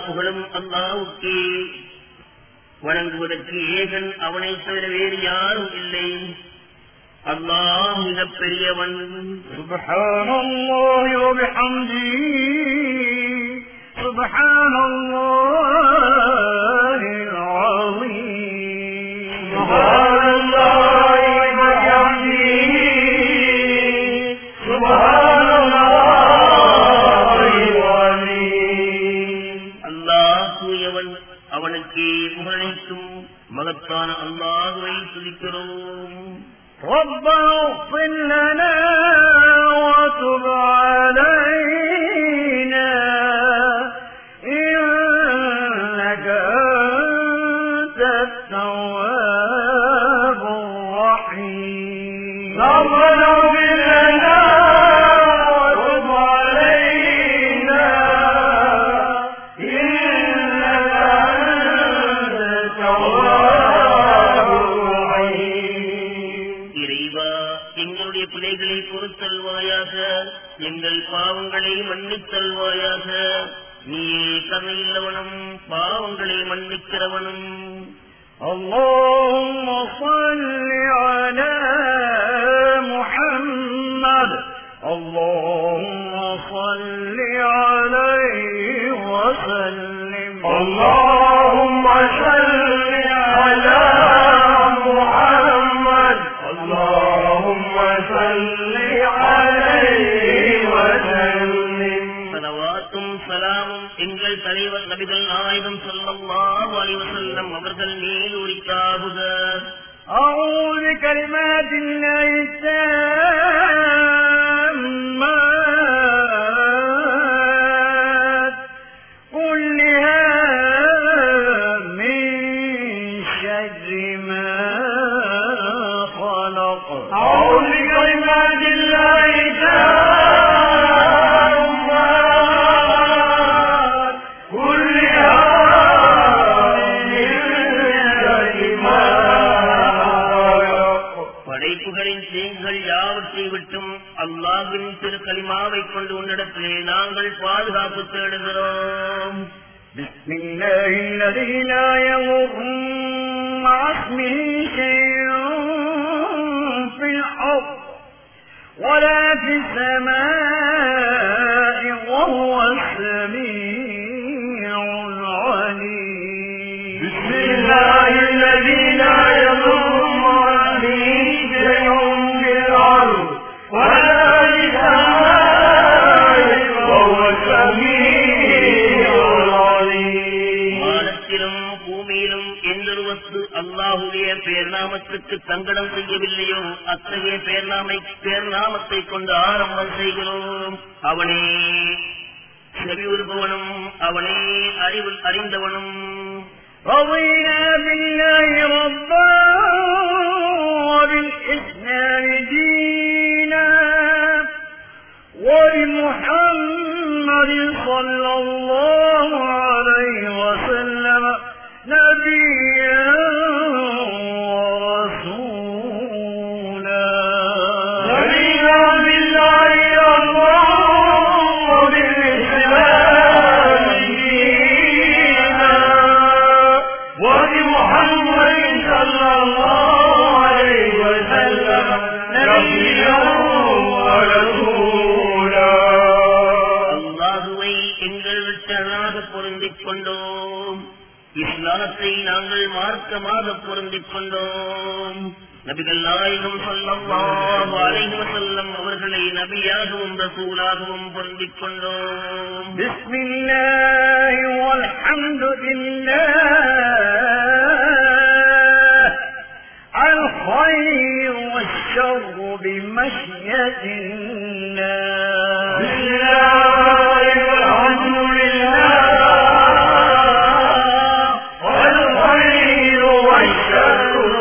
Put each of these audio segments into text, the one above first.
புகழும் அல்லாஹ்வுக்கே. வணங்குவதற்கு ஏகன் அவனை தவிர வேறு யாரும் இல்லை. அல்லாஹ் மிகப் பெரியவன். சுப்ஹானல்லாஹி வ பிஹம்திஹி சுப்ஹானல்லாஹில் அஸீம். சுப்ஹானல்லாஹி வ பிஹம்திஹி சுப்ஹானல்லாஹில் அஸீம். அல்லாஹ் தூயவன், அவனுக்கே புகழனைத்தும். மகத்தான அல்லாஹ்வை துதிக்கிறோம். ربنا اغفر لنا وتب علينا إنك أنت التواب الرحيم. ربنا اغفر لنا وتب علينا إنك أنت التواب الرحيم. இறைவா, எங்களுடைய பிழைகளை பொறுத்தல்வாயாக, எங்கள் பாவங்களை மன்னித்தல்வாயாக. நீயே கருணையுள்ளவனும் பாவங்களை மன்னிக்கிறவனும். اللهم صل على محمد اللهم صل عليه وسلم. اللهم صل على محمد اللهم صل عليه وسلم. ஸலவாத்தும் ஸலாமும் எங்கள் தலைவர் நபிகள் நாயகம் ஸல்லல்லாஹு அலைஹி வஸல்லம் அவர்கள் மீது உரித்தாகுக. أعوذ بكلمات الله التامات كلها من شر ما خلق. أعوذ بكلمات الله التامات كلها من شر ما خلق. படைப்புகளின் தீங்குகள் யாவற்றை விட்டும் அல்லாஹ்வின் திருக்கலிமாவை கொண்டு உன்னிடத்திலே நாங்கள் பாதுகாப்பு தேடுகிறோம். بسم الله الذي لا يضر مع اسمه شيء في الأرض ولا في السماء وهو السميع العليم. بسم الله الذي لا يضر مع اسمه شيء في الأرض ولا في السماء وهو السميع العليم. வானத்திலும் பூமியிலும் எந்தொரு வஸ்து அல்லாஹுடைய பேர்நாமத்திற்கு சங்கடம் செய்யவில்லையோ அத்தகைய பேர்நாமத்தை கொண்டு ஆரம்பம் செய்கிறோம். அவனே செவியுறுபவனும், அவனே அறிந்தவனும். رضينا بالله ربا وبالإسلام دينا وبمحمد صلى الله عليه وسلم نبيا ورسولا. رضينا بالله ربا وبالإسلام دينا وبمحمد صلى الله عليه وسلم نبيا ورسولا. அல்லாஹுவை எங்கள் விட்டனாக பொருந்திக் கொண்டோம். இஸ்லாத்தை நாங்கள் மார்க்கமாக பொருந்திக் கொண்டோம். நபிகள் நாயகம் ஸல்லல்லாஹு அலைஹி வஸல்லம் அவர்களை நபியாகவும் ரசூலாகவும் பொருந்திக் கொண்டோம். பிஸ்மில்லாஹ் வல்ஹம்துலில்லாஹ் அல் கைர் வஷ்ஷர் பிமஷ்யத்தில்லாஹ். பிஸ்மில்லாஹ் வல்ஹம்துலில்லாஹ் அல் கைர் வஷ்ஷர்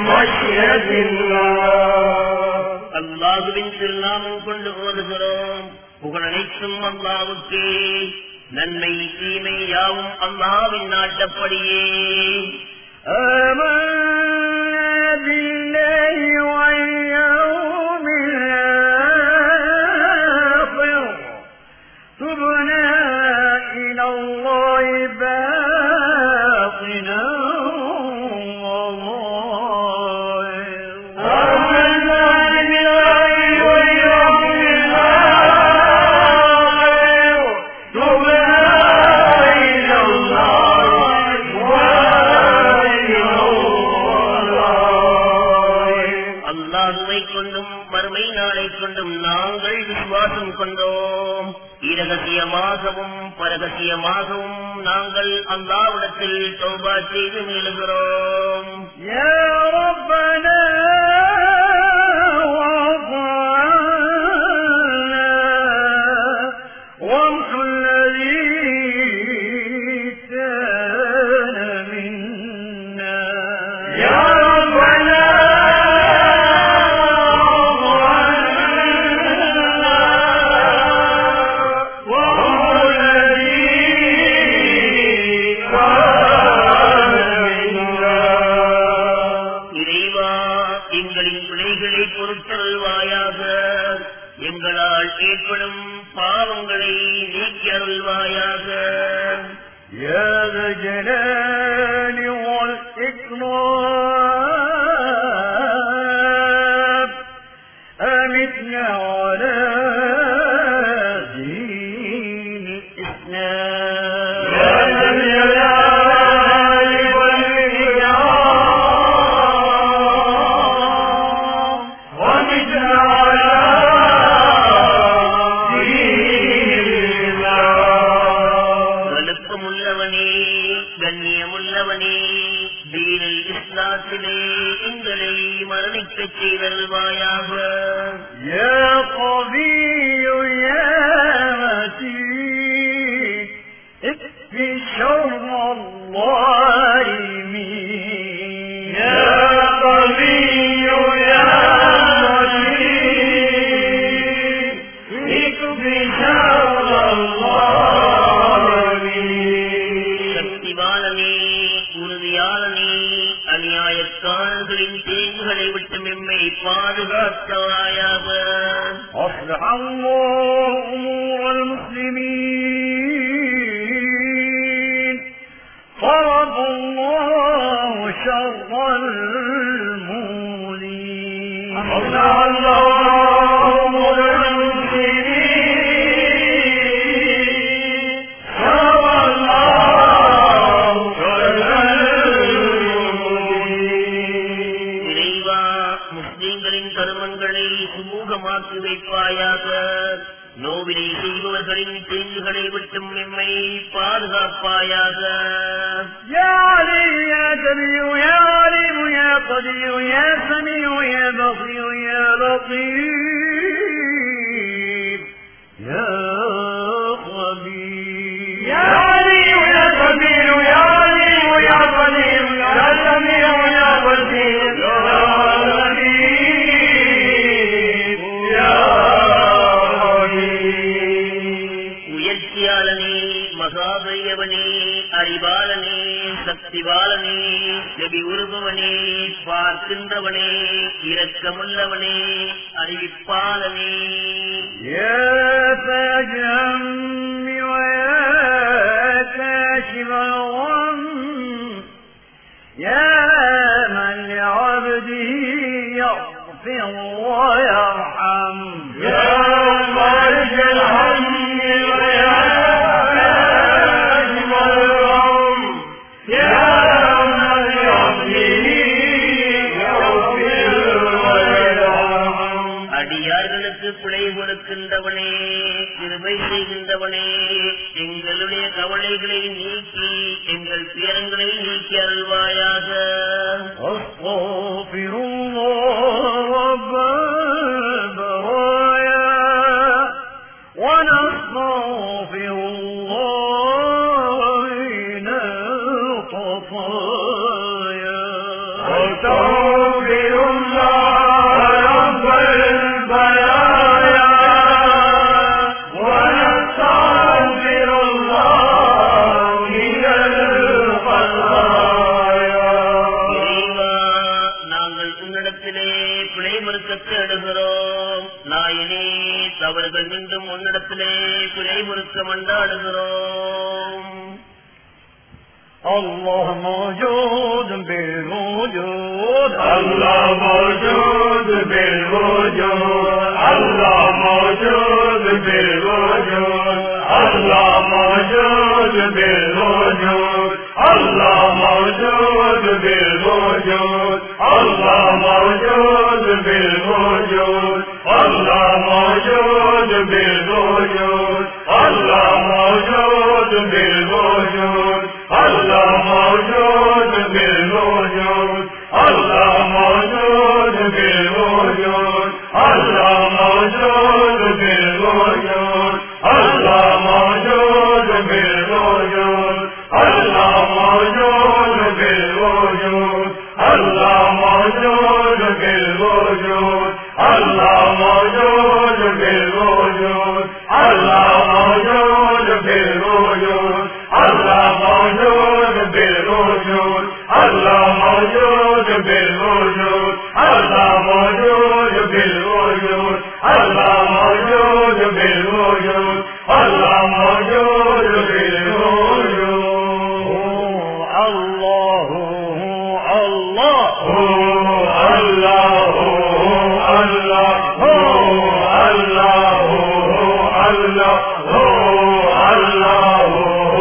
பிமஷ்யத்தில்லாஹ். அல்லாஹுவின் திருநாமம் கொண்டு ஓதுகிறோம். புகழ் அனைத்தும் அல்லாஹ்வுக்கே. நன்மை தீமை யாவும் அல்லாஹ்வின் நாட்டப்படியே. آمنا بالله واليوم الآخر تبنا إلى الله நாங்கள் விசுவாசம் கொண்டோம். இரகசியமாகவும் பரகசியமாகவும் நாங்கள் அல்லாஹ்விடத்தில் தௌபா செய்து மீளுகிறோம். யா ரப்பனா எங்களால் ஏற்படும் பாவங்களை நீக்கி அருள்வாயாக. யா ஜலாலி வல் இக்ராம் அமித்னா அலா தீன் இஸ்லாம். யா ஜலாலி வல் இக்ராம் அமித்னா கண்ணியமுள்ளவனே, தீனில் இஸ்லாத்திலே எங்களை மரணிக்கச் செய்தருள்வாயாக. யா கவியு யா மதீன் இக்ஃபி ஷர்ரல்-ظالمين. யா கவியு யா மதீன் இக்ஃபி ஷர்ரல்-ظالمين. உறுதியாளனே, அநியாயக்காரர்களின் தீங்குகளை விட்டு எம்மை பாதுகாத்தவாயாக. أصلح الله أمور المسلمين صرف الله شر المولين. أصلح الله أمور المسلمين صرف الله شر المولين. இறைவா, முஸ்லிம்களின் கருமங்களை சுமூகமாக்கி வைப்பாயாக. நோவினை செய்பவர்களின் தீங்குகளை விட்டும் எம்மை பாதுகாப்பாயாக. يا علي يا سميع يا عليم يا قدير يا سميع يا بصير يا لطيف يا خبير. يا علي يا سميع يا عليم يا قدير يا سميع يا بصير يا لطيف يا உயர்ச்சியாளனே, மகாபையவனே, அறிவாளனே, சக்திவாளனே, செவி உருபவனே, பார்க்கின்றவனே, இரக்கமுள்ளவனே, அறிவிப்பாளனே. يا فاجعا ويا كاشف الغم يا من لعبده يغفر ويرحم. يا فارج الهم ويا كاشف الغم يا من لعبده يغفر ويرحم. அடியார்களுக்கு பிழை கொடுக்கின்றவனே, கிருபை செய்கின்றவனே, எங்களுடைய கவலைகளை நீக்கி எங்கள் துயரங்களை நீக்கி அருள்வாயாக. أستغفر الله رب البرايا ونستغفر الله من الخطايا. أستغفر الله رب البرايا ونستغفر الله من الخطايا. இறைவா, நாங்கள் உன்னிடத்திலே பிழை மறுக்கத்தை அடுகிறோம். நாயனே, தவறுகள் மீண்டும் உன்னிடத்திலே பிழை மறுக்க மண்டாடுகிறோம். الله موجود بالوجود الله موجود بالوجود الله موجود بالوجود الله موجود بالوجود الله موجود بالوجود الله موجود بالوجود الله بالوجود الله موجود بالوجود الله موجود بالوجود الله موجود بالوجود الله موجود بالوجود الله موجود بالوجود الله موجود بالوجود الله موجود بالوجود الله موجود بالوجود الله موجود بالوجود الله موجود بالوجود الله موجود بالوجود الله موجود بالوجود الله موجود بالوجود الله موجود بالوجود الله الله الله الله الله الله الله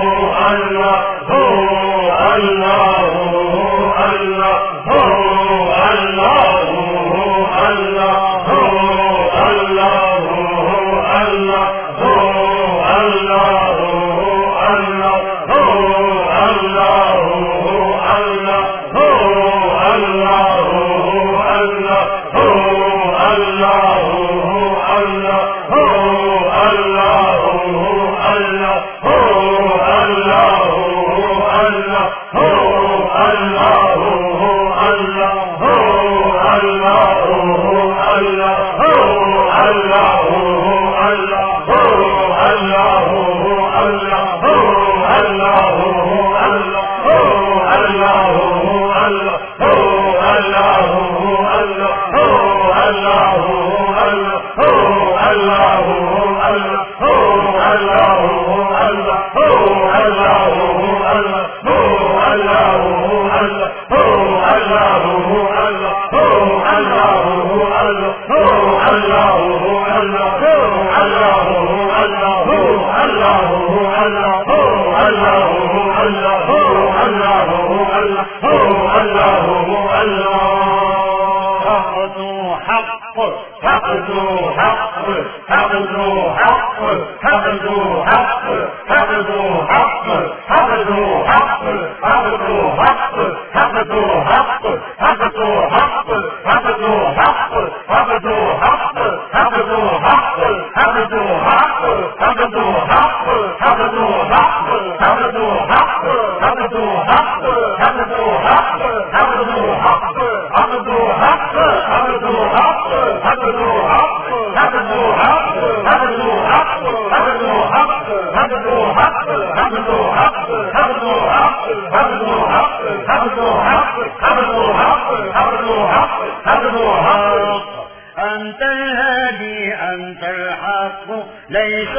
أنت الهادي أنت الحق ليس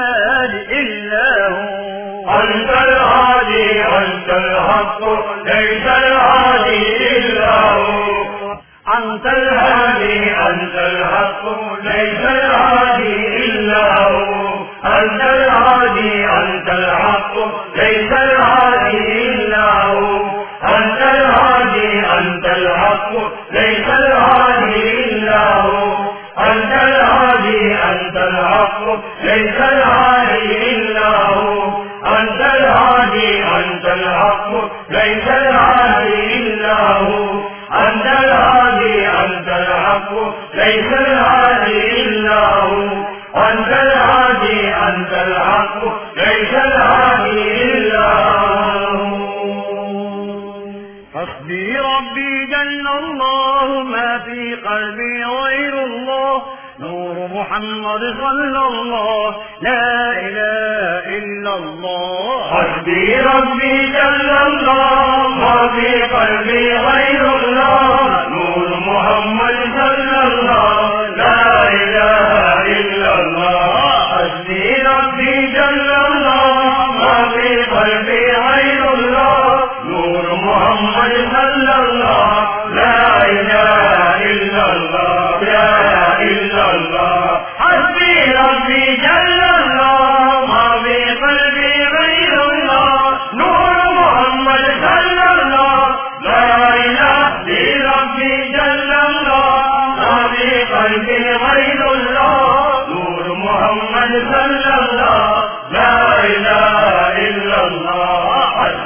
الهادي إلا هو أنت الهادي أنت الحق ليس الهادي إلا هو أنت الهادي أنت الحق ليس الهادي إلا هو أنت الهادي أنت الحق ليس الهادي إلا هو أنت الهادي أنت الحق ليس الهادي إلا هو أنت الهادي أنت الحق ليس الهادي إلا هو أنت الهادي أنت الحق ليس الهادي إلا هو أنت الهادي أنت الحق ليس الهادي إلا هو أنت الهادي أنت الحق ليس الهادي إلا هو حسبي ربي جل الله ما في قلبي غير الله نور محمد صلى الله لا إله إلا الله حسبي ربي جل الله ما في قلبي غير الله نور محمد صلى الله لا إله إلا الله حسبي ربي جل الله ما في قلبي غير الله نور محمد صلى الله لا إله إلا الله لا إلا الله حسبي ربي جل الله ما في قلبي غير الله نور محمد صلى الله لا إله إلا